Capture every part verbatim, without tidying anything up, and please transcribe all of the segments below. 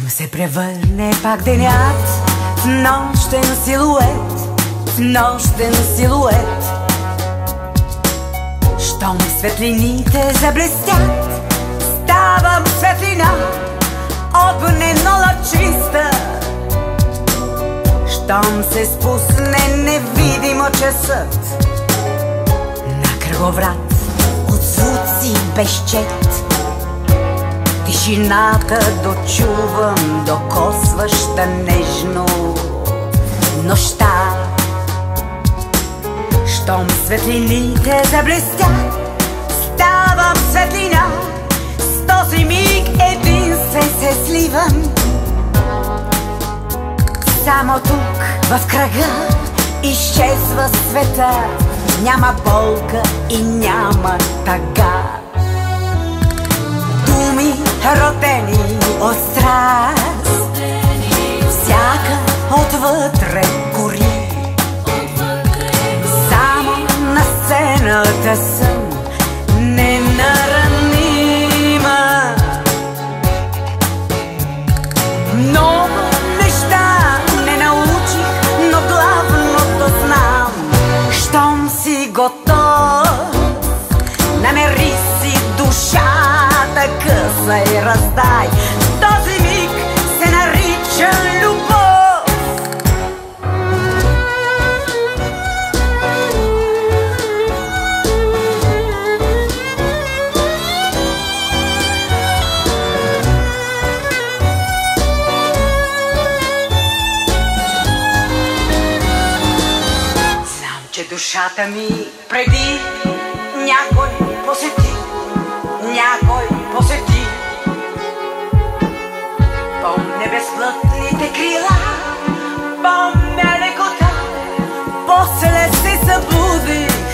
се превърне пак денят в нощен силует, в нощен силует. Щом светлините заблестят, ставам светлина, огнено лъчиста. Щом се спусне невидимо часът на кръговрат от звуци безчет, тишината дочувам, докосваща нежно нощта. Щом светлините заблестят, ставам светлина, с този миг единствен се сливам. Само тук в кръга изчезва света, няма болка и няма тъга. Думи родени от страст, всяка отвътре гори. Само на сцената съм ненаранима. Много неща не научих, но главното знам. Щом си готов, намери си душата, къса и раздай. Този миг се нарича любов. Знам, че душата ми преди някой посети, някой посети. Помня безплътните крила, помня лекота, после се събудих.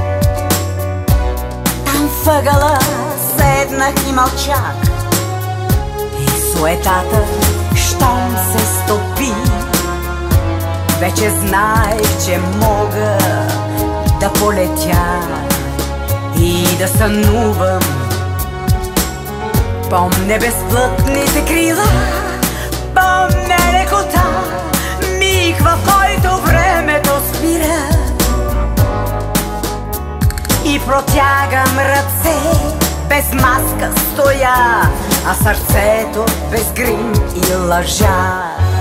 Там въгъла седнах и мълчах, и суетата щом се стопи. Вече знаех, че мога да полетя и да сънувам. Помня безплътните крила, помня лекота, миг, в който времето спира. И протягам ръце, без маска стоя, а сърцето без грим и лъжа.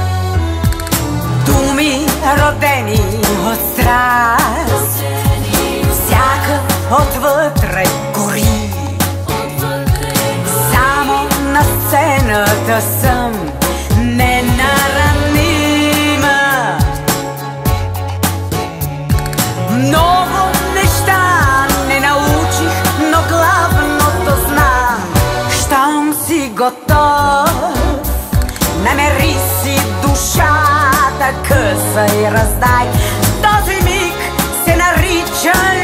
Думи родени от страст, всяка отвътре гори. Само на сцената съм ненаранима. Много неща не научих, но главното знам. Щом си готов, намери си душата, къса и раздай. Този миг се нарича